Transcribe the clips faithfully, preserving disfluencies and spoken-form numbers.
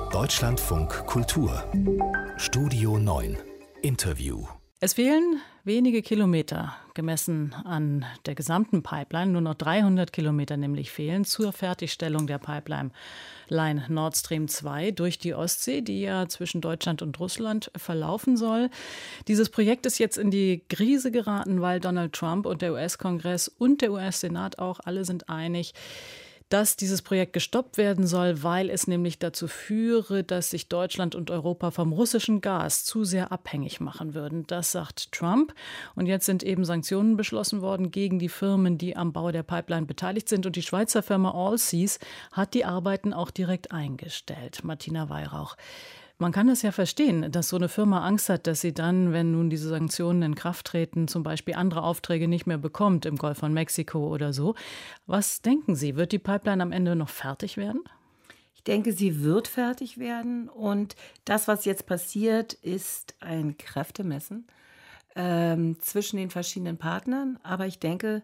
Deutschlandfunk Kultur Studio neun Interview. Es fehlen wenige Kilometer, gemessen an der gesamten Pipeline. Nur noch dreihundert Kilometer nämlich fehlen zur Fertigstellung der Pipeline Nord Stream zwei durch die Ostsee, die ja zwischen Deutschland und Russland verlaufen soll. Dieses Projekt ist jetzt in die Krise geraten, weil Donald Trump und der U S-Kongress und der U S-Senat auch alle sind einig, dass dieses Projekt gestoppt werden soll, weil es nämlich dazu führe, dass sich Deutschland und Europa vom russischen Gas zu sehr abhängig machen würden. Das sagt Trump. Und jetzt sind eben Sanktionen beschlossen worden gegen die Firmen, die am Bau der Pipeline beteiligt sind. Und die Schweizer Firma Allseas hat die Arbeiten auch direkt eingestellt. Martina Weihrauch. Man kann es ja verstehen, dass so eine Firma Angst hat, dass sie dann, wenn nun diese Sanktionen in Kraft treten, zum Beispiel andere Aufträge nicht mehr bekommt im Golf von Mexiko oder so. Was denken Sie, wird die Pipeline am Ende noch fertig werden? Ich denke, sie wird fertig werden. Und das, was jetzt passiert, ist ein Kräftemessen ähm, zwischen den verschiedenen Partnern. Aber ich denke,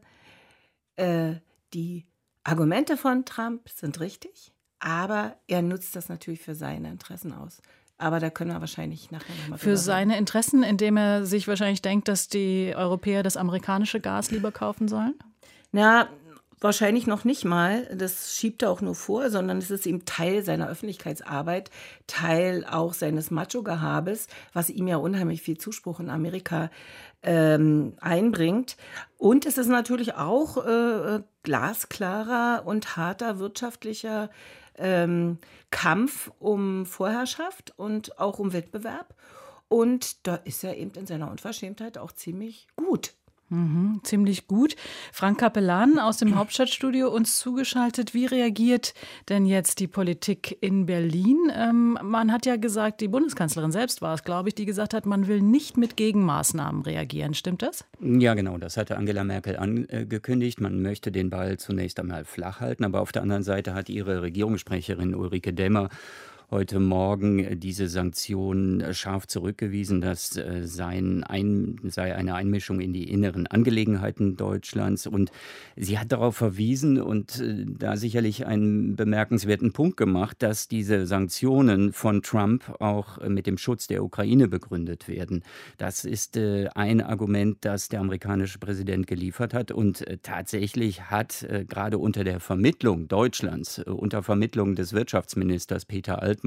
äh, die Argumente von Trump sind richtig. Aber er nutzt das natürlich für seine Interessen aus. Aber da können wir wahrscheinlich nachher nochmal Für seine Interessen, indem er sich wahrscheinlich denkt, dass die Europäer das amerikanische Gas lieber kaufen sollen? Na, wahrscheinlich noch nicht mal. Das schiebt er auch nur vor, sondern es ist eben Teil seiner Öffentlichkeitsarbeit, Teil auch seines Macho-Gehabes, was ihm ja unheimlich viel Zuspruch in Amerika ähm, einbringt. Und es ist natürlich auch äh, glasklarer und harter wirtschaftlicher ähm, Kampf um Vorherrschaft und auch um Wettbewerb. Und da ist er eben in seiner Unverschämtheit auch ziemlich gut. Mhm, ziemlich gut. Frank Capellan aus dem Hauptstadtstudio uns zugeschaltet. Wie reagiert denn jetzt die Politik in Berlin? Ähm, man hat ja gesagt, die Bundeskanzlerin selbst war es, glaube ich, die gesagt hat, man will nicht mit Gegenmaßnahmen reagieren. Stimmt das? Ja, genau. Das hatte Angela Merkel angekündigt. Man möchte den Ball zunächst einmal flach halten. Aber auf der anderen Seite hat ihre Regierungssprecherin Ulrike Demmer heute Morgen diese Sanktionen scharf zurückgewiesen. Das sei, ein, sei eine Einmischung in die inneren Angelegenheiten Deutschlands. Und sie hat darauf verwiesen und da sicherlich einen bemerkenswerten Punkt gemacht, dass diese Sanktionen von Trump auch mit dem Schutz der Ukraine begründet werden. Das ist ein Argument, das der amerikanische Präsident geliefert hat. Und tatsächlich hat gerade unter der Vermittlung Deutschlands, unter Vermittlung des Wirtschaftsministers Peter Altmaier,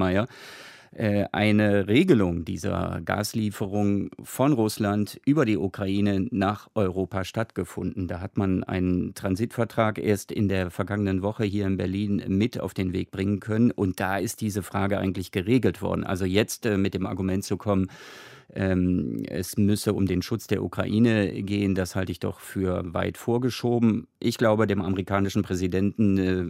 eine Regelung dieser Gaslieferung von Russland über die Ukraine nach Europa stattgefunden. Da hat man einen Transitvertrag erst in der vergangenen Woche hier in Berlin mit auf den Weg bringen können. Und da ist diese Frage eigentlich geregelt worden. Also jetzt äh, mit dem Argument zu kommen, Ähm, es müsse um den Schutz der Ukraine gehen, das halte ich doch für weit vorgeschoben. Ich glaube, dem amerikanischen Präsidenten, äh,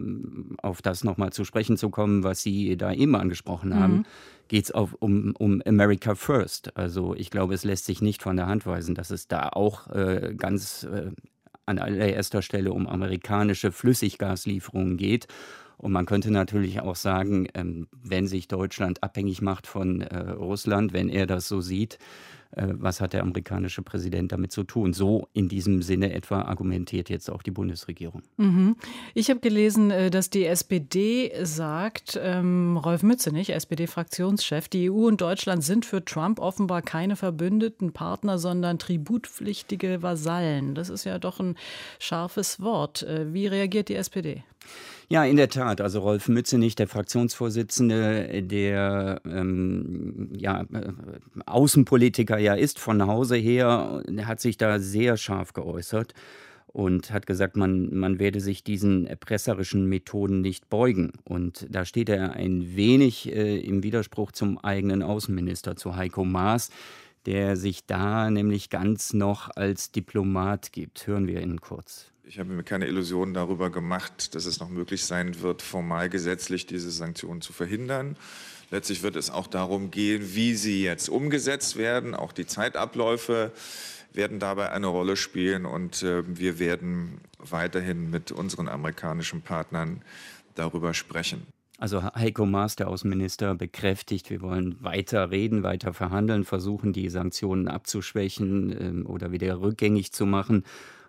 um auf das nochmal zu sprechen zu kommen, was Sie da eben angesprochen haben, mhm. geht es um, um America First. Also ich glaube, es lässt sich nicht von der Hand weisen, dass es da auch äh, ganz äh, an allererster Stelle um amerikanische Flüssiggaslieferungen geht. Und man könnte natürlich auch sagen, ähm, wenn sich Deutschland abhängig macht von äh, Russland, wenn er das so sieht, äh, was hat der amerikanische Präsident damit zu tun? So in diesem Sinne etwa argumentiert jetzt auch die Bundesregierung. Mhm. Ich habe gelesen, dass die S P D sagt, ähm, Rolf Mützenich, S P D-Fraktionschef, die E U und Deutschland sind für Trump offenbar keine verbündeten Partner, sondern tributpflichtige Vasallen. Das ist ja doch ein scharfes Wort. Wie reagiert die S P D? Ja, in der Tat. Also Rolf Mützenich, der Fraktionsvorsitzende, der ähm, ja, äh, Außenpolitiker ja ist von Hause her, der hat sich da sehr scharf geäußert und hat gesagt, man, man werde sich diesen erpresserischen Methoden nicht beugen. Und da steht er ein wenig äh, im Widerspruch zum eigenen Außenminister, zu Heiko Maas, der sich da nämlich ganz noch als Diplomat gibt. Hören wir ihn kurz. Ich habe mir keine Illusionen darüber gemacht, dass es noch möglich sein wird, formal gesetzlich diese Sanktionen zu verhindern. Letztlich wird es auch darum gehen, wie sie jetzt umgesetzt werden. Auch die Zeitabläufe werden dabei eine Rolle spielen. Und äh, wir werden weiterhin mit unseren amerikanischen Partnern darüber sprechen. Also Heiko Maas, der Außenminister, bekräftigt, wir wollen weiter reden, weiter verhandeln, versuchen, die Sanktionen abzuschwächen äh, oder wieder rückgängig zu machen.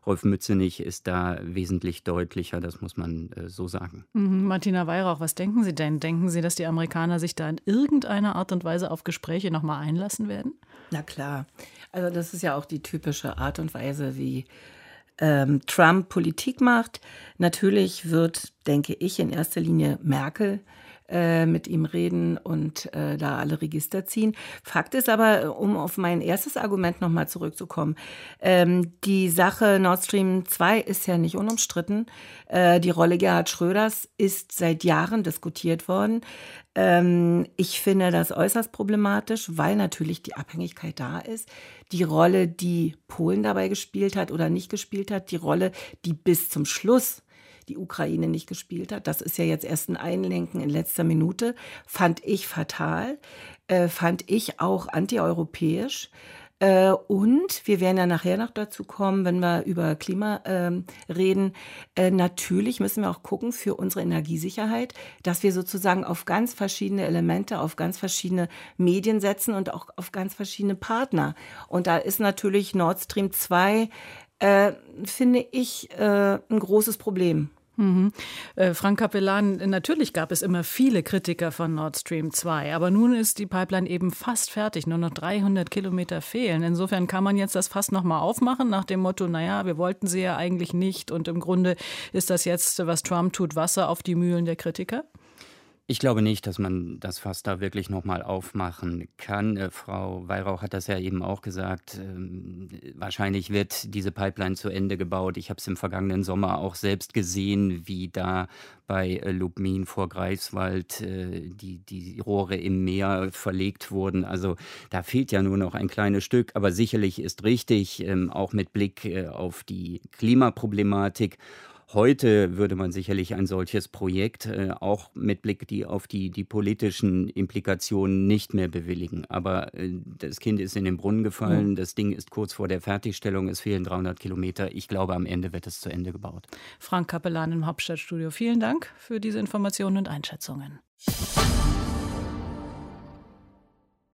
Rolf Mützenich ist da wesentlich deutlicher, das muss man äh, so sagen. Mhm. Martina Weihrauch, was denken Sie denn? Denken Sie, dass die Amerikaner sich da in irgendeiner Art und Weise auf Gespräche nochmal einlassen werden? Na klar. Also das ist ja auch die typische Art und Weise, wie ähm, Trump Politik macht. Natürlich wird, denke ich, in erster Linie Merkel äh, mit ihm reden und äh, da alle Register ziehen. Fakt ist aber, um auf mein erstes Argument nochmal zurückzukommen, ähm, die Sache Nord Stream zwei ist ja nicht unumstritten. Äh, die Rolle Gerhard Schröders ist seit Jahren diskutiert worden. Ähm, ich finde das äußerst problematisch, weil natürlich die Abhängigkeit da ist. Die Rolle, die Polen dabei gespielt hat oder nicht gespielt hat, die Rolle, die bis zum Schluss die Ukraine nicht gespielt hat, das ist ja jetzt erst ein Einlenken in letzter Minute, fand ich fatal, äh, fand ich auch antieuropäisch. Äh, und wir werden ja nachher noch dazu kommen, wenn wir über Klima äh, reden. Äh, natürlich müssen wir auch gucken für unsere Energiesicherheit, dass wir sozusagen auf ganz verschiedene Elemente, auf ganz verschiedene Medien setzen und auch auf ganz verschiedene Partner. Und da ist natürlich Nord Stream zwei, äh, finde ich, äh, ein großes Problem. Mhm. Äh, Frank Capellan, natürlich gab es immer viele Kritiker von Nord Stream zwei, aber nun ist die Pipeline eben fast fertig, nur noch dreihundert Kilometer fehlen. Insofern kann man jetzt das Fass nochmal aufmachen nach dem Motto, naja, wir wollten sie ja eigentlich nicht und im Grunde ist das jetzt, was Trump tut, Wasser auf die Mühlen der Kritiker? Ich glaube nicht, dass man das Fass da wirklich nochmal aufmachen kann. Äh, Frau Weihrauch hat das ja eben auch gesagt. Ähm, wahrscheinlich wird diese Pipeline zu Ende gebaut. Ich habe es im vergangenen Sommer auch selbst gesehen, wie da bei äh, Lubmin vor Greifswald äh, die, die Rohre im Meer verlegt wurden. Also da fehlt ja nur noch ein kleines Stück. Aber sicherlich ist richtig, ähm, auch mit Blick äh, auf die Klimaproblematik. Heute würde man sicherlich ein solches Projekt äh, auch mit Blick die, auf die, die politischen Implikationen nicht mehr bewilligen. Aber äh, das Kind ist in den Brunnen gefallen, mhm. Das Ding ist kurz vor der Fertigstellung, es fehlen dreihundert Kilometer. Ich glaube, am Ende wird es zu Ende gebaut. Frank Capellan im Hauptstadtstudio, vielen Dank für diese Informationen und Einschätzungen.